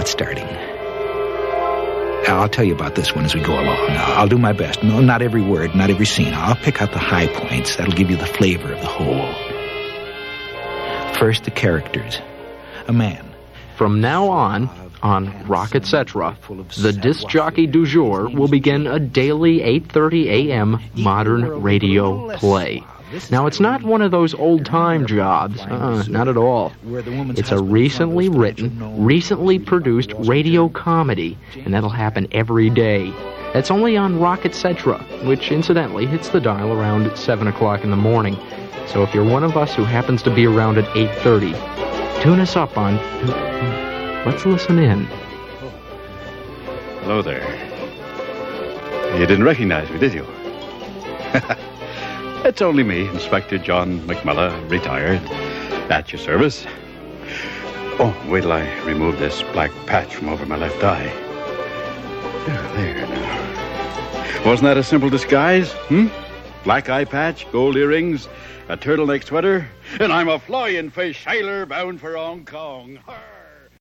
not starting. I'll tell you about this one as we go along. I'll do my best. No, not every word, not every scene. I'll pick out the high points. That'll give you the flavor of the whole. First, the characters. A man. From now on Rock Etc., the disc jockey du jour will begin a daily 8:30 a.m. modern radio play. Now, it's not one of those old-time jobs. Not at all. It's a recently written, recently produced radio comedy, and that'll happen every day. That's only on Rock Etc., which, incidentally, hits the dial around 7 o'clock in the morning. So if you're one of us who happens to be around at 8:30, tune us up on... Let's listen in. Hello there. You didn't recognize me, did you? It's only me, Inspector John McMullough, retired, at your service. Oh, wait till I remove this black patch from over my left eye. There now. Wasn't that a simple disguise, Black eye patch, gold earrings, a turtleneck sweater, and I'm a flying fish sailor bound for Hong Kong.